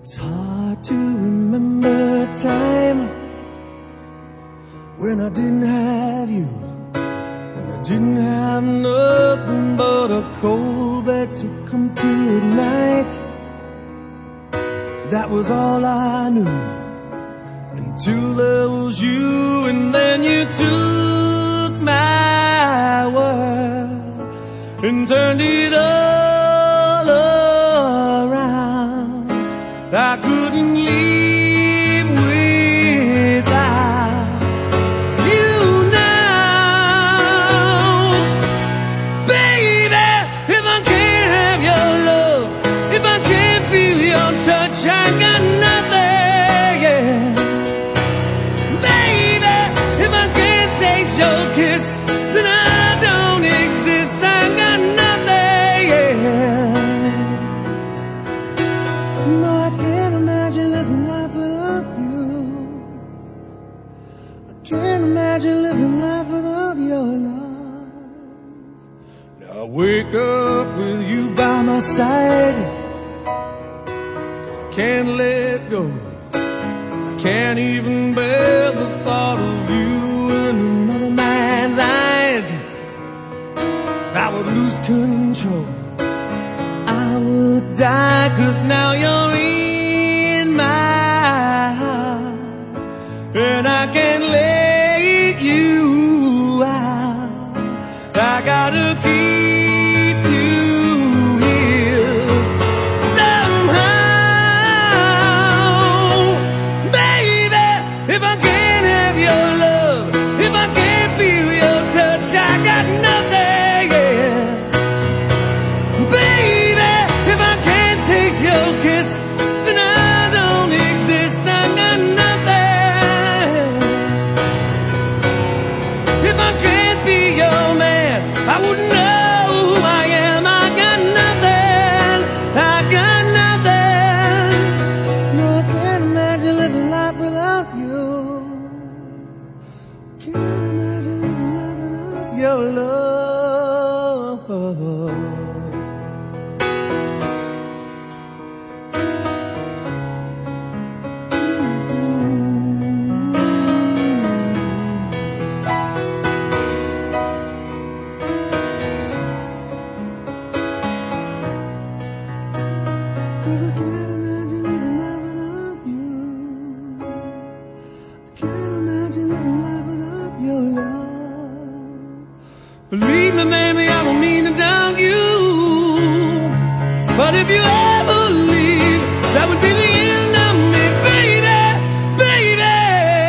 It's hard to remember a time when I didn't have you, when I didn't have nothing but a cold bed to come to at night. That was all I knew until there was you, and then you took my world and turned it all around. I couldn't live without you now, baby. If I can't have your love, if I can't feel your touch, I got nothing, yeah. Baby, if I can't taste your kiss, then I don't exist, I got nothing, yeah. No, I can't imagine living life without you. I can't imagine living life without your love. Now I wake up with you by my side, 'cause I can't let go. I can't even bear the thought of you in another man's eyes. I would lose control, I would die, 'cause now you're in my heart, and I can't let you out. I gotta keep you here somehow, baby. If I can't have your love, if I can't feel your touch, I got nothing, yeah. Baby, if I can't taste your kiss, then I don't exist, I got nothing. If I can't be your man, I wouldn't know who I am, I got nothing, I got nothing. No, I can't imagine living life without you. Can't imagine living life without your love. Cause I can't imagine living life without you. I can't imagine living life without your love. Believe me, baby, I don't mean to doubt you, but if you ever leave, that would be the end of me, baby, baby.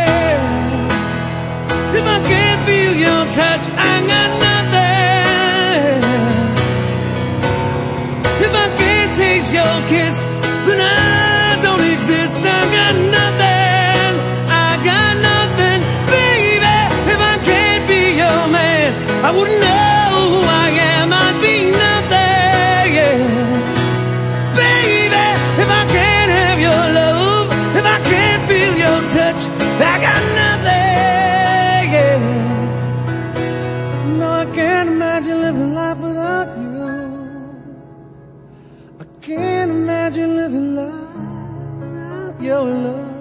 If I can't feel your touch, I got nothing. If I can't taste your kiss, then I don't exist, I got nothing, I got nothing, baby. If I can't be your man, I wouldn't know who I am, I'd be nothing, yeah. Baby, if I can't have your love, if I can't feel your touch, I got nothing, yeah. No, I can't imagine living life without you. I can't imagine living life without your love.